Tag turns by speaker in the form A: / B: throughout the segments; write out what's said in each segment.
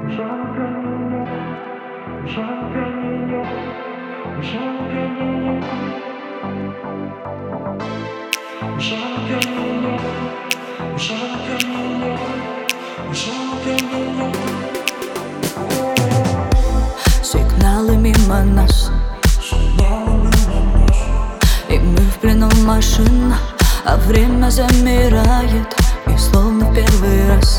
A: Сигналы мимо нас, и мы в плену машин, а время замирает, и словно в первый раз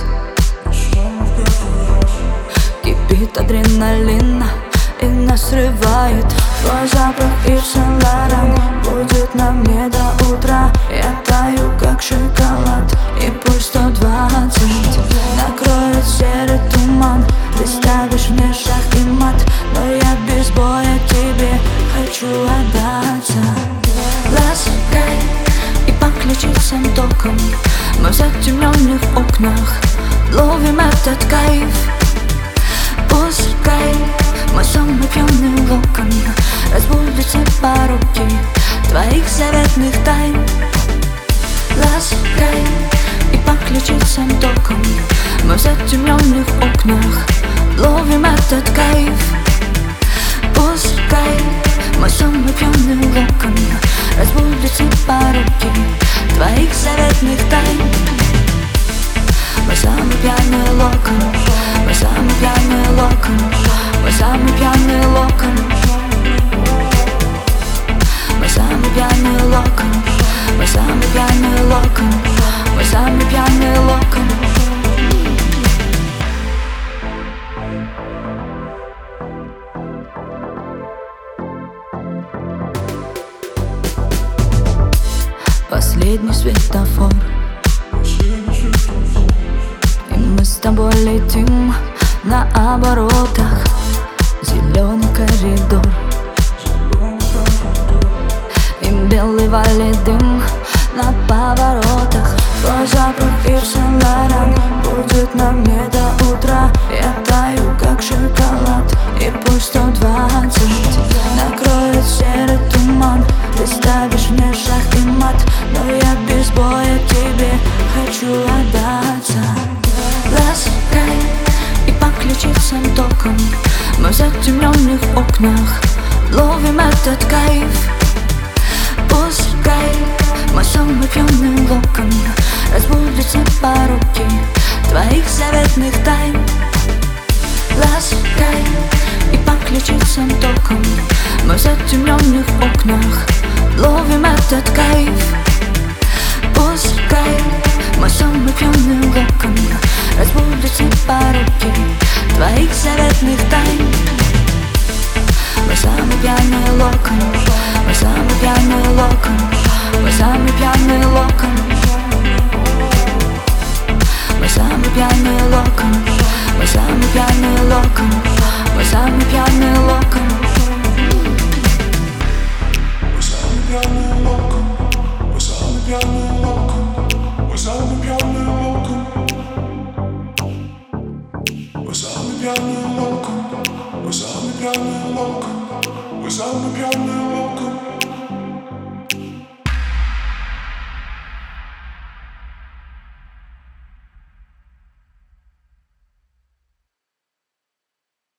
A: кипит адреналин, и нас срывает. Твой запах и Сен-Лоран будет на мне до утра. Я таю, как шоколад, и пусть 120 накроет серый туман. Ты ставишь мне шах и мат, но я без боя тебе хочу отдаться. Ласкай и по ключицам током, мы в затемненных окнах ловим этот кайф. Пускай мой самый пьяный локон разбудит все пороки твоих заветных тайн. Ласкай и по ключицам током, мы в затемненных окнах ловим этот кайф. Пускай мой самый пьяный локон разбудит все пороки твоих заветных тайн. Мой самый пьяный локон, мой самый пьяный локон, мой самый пьяный локон, мой самый пьяный локон, мой самый пьяный локон, мой самый пьяный локон. Последний светофор, и мы с тобой летим на оборотах. Зеленый коридор и белый валит дым на поворотах. Твой запах и Сен-Лоран будет на мне до утра. Я таю, как шоколад, и пусть 120 накроет серый туман. Ты ставишь мне шах и мат, но я без боя тебе хочу отдаться. Ласкай и по ключицам током, мы в затемненных окнах ловим этот кайф. Пускай мой самый пьяный локон разбудит все пороки твоих заветных тайн. Ласкай и по ключицам током, мы в затемненных окнах ловим этот кайф. Пускай мой самый пьяный локон разбудит все пороки твоих заветных тайн. Мой самый пьяный локон, мой самый пьяный локон, мой самый пьяный локон, мой самый пьяный локон, мой самый пьяный локон, мой самый пьяный локон.
B: Мой самый пьяный локон, мой самый пьяный локон, мой самый пьяный локон, мой самый пьяный локон, мой самый пьяный локон, мой самый пьяный локон.